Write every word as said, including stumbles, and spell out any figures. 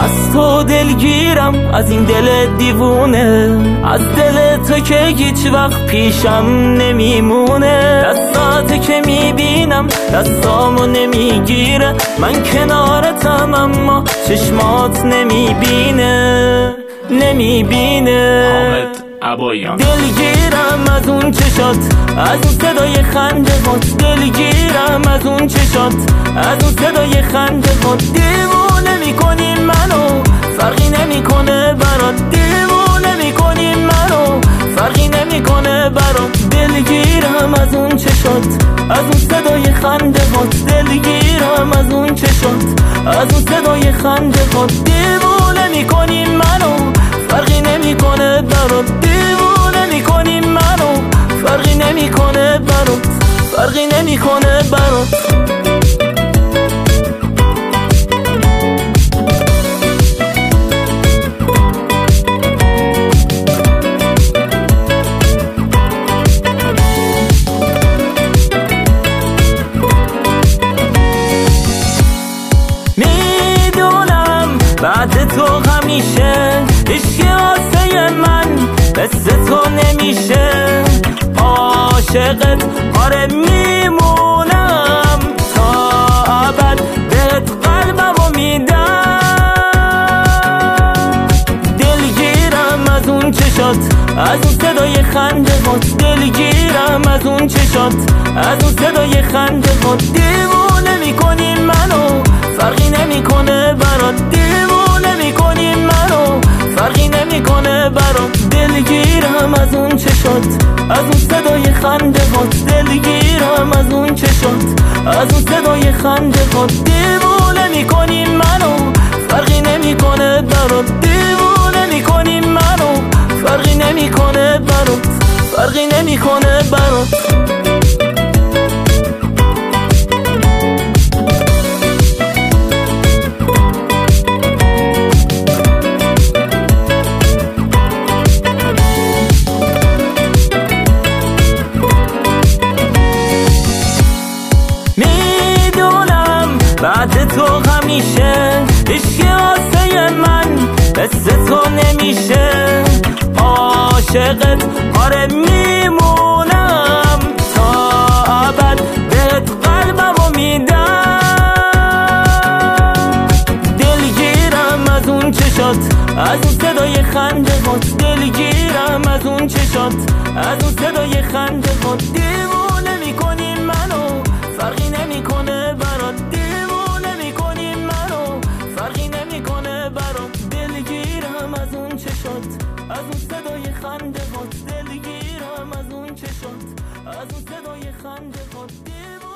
از تو دلگیرم، از این دل دیوونه، از دل تو که هیچ وقت پیشم نمیمونه. دستات که میبینم دستامو نمیگیره، من کنارتم اما چشمات نمیبینه نمیبینه. عبایان دلگیرم از اون چشات، از اون صدای خنده هات، دلگیرم از اون چشات، از اون صدای خنده هات. دیوونه میکنی منو، فرقی نمیکنه برات، دیوونه میکنی منو، فرقی نمیکنه برات. دلگیرم از اون چشات، از اون صدای خنده هات، دلگیرم از اون چشات، از اون صدای خنده هات. دیوونه میکنی منو، فرقی نمیکنه برات، دیوونه میکنی منو، فرقی نمیکنه برات، فرقی نمیکنه برات. میدونم بعد تو همیشه عشق آسه من مثل تو نمیشه. عاشقت آره میمونم تا ابد، بهت قلبمو میدم. دلگیرم از اون چشات، از اون صدای خنده هات، دلگیرم از اون چشات، از اون صدای خنده هات. دیوونه میکنی منو، فرقی نمیکنه برات، دیوونه میکنی منو، فرقی نمیکنه برات. دلگیرم از اون چشات، از اون صدای خنده هات، دلگیرم از اون چشات، از اون صدای خنده هات. دیوونه میکنی منو، فرقی نمیکنه برات، دیوونه میکنی منو، فرقی نمیکنه برات، فرقی نمیکنه برات. بعد تو همیشه عشق آسه من مثل تو نمیشه. عاشقت آره میمونم تا ابد، بهت قلبمو میدم. دلگیرم از اون چشات، از اون صدای خنده هات، دلگیرم از اون چشات، از اون صدای خنده هات. دیوونه میکنی منو، فرقی نمیکنه برات، فرقی نمیکنه برات. دلگیرم از اون چشات، از اون صدای خنده هات، دلگیرم از اون چشات، از اون صدای خنده هات.